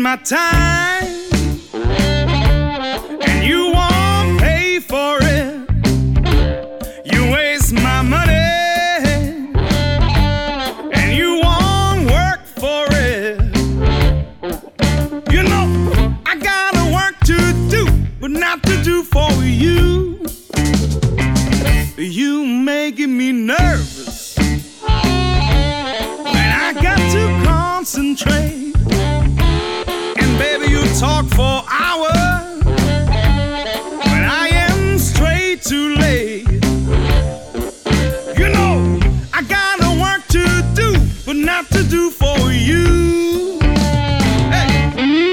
my time, and you won't pay for it. You waste my money, and you won't work for it. You know, I gotta work to do, but not to do for you. You making me nervous when I got to concentrate. Baby, you talk for hours when I am straight too late. You know, I gotta work to do, but not to do for you. Hey.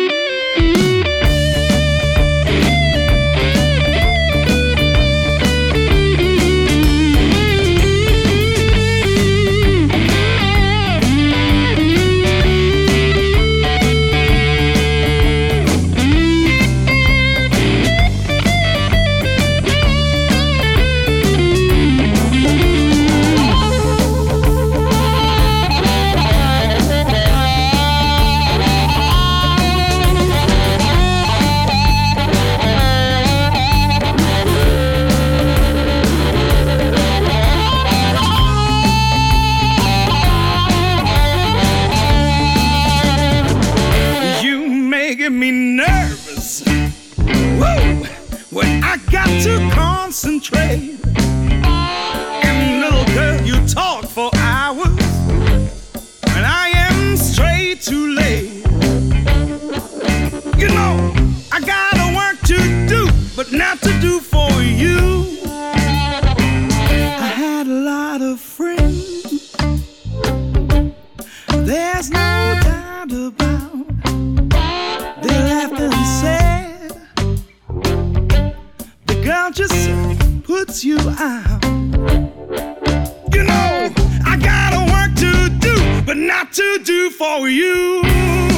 Making me nervous, woo, when I got to concentrate. And little girl, you talk for hours when I am straight too late. You know, I gotta work to do, but not to do for you. I had a lot of friends, there's no doubt about. They laughed and said, the girl just puts you out. You know, I gotta work to do, but not to do for you.